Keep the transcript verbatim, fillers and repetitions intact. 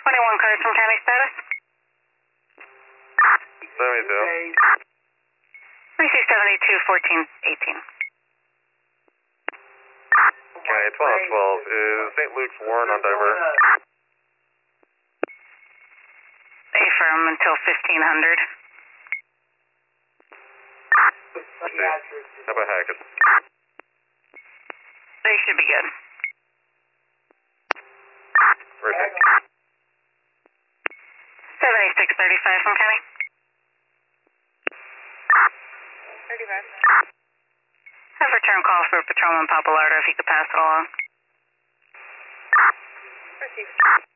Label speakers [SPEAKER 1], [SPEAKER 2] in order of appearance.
[SPEAKER 1] twenty-one cars from county status.
[SPEAKER 2] seventy-two.
[SPEAKER 1] We see seventy-two, fourteen, eighteen.
[SPEAKER 2] Okay, twelve twelve. Is Saint Luke's Warren on divert?
[SPEAKER 1] Affirm until fifteen hundred.
[SPEAKER 2] How about Hackett?
[SPEAKER 1] They should be good.
[SPEAKER 2] Where's it?
[SPEAKER 1] seventy-six thirty-five from county.
[SPEAKER 3] thirty-five.
[SPEAKER 1] Have return call for Patrolman Papalardo if you could pass it along.
[SPEAKER 3] Received.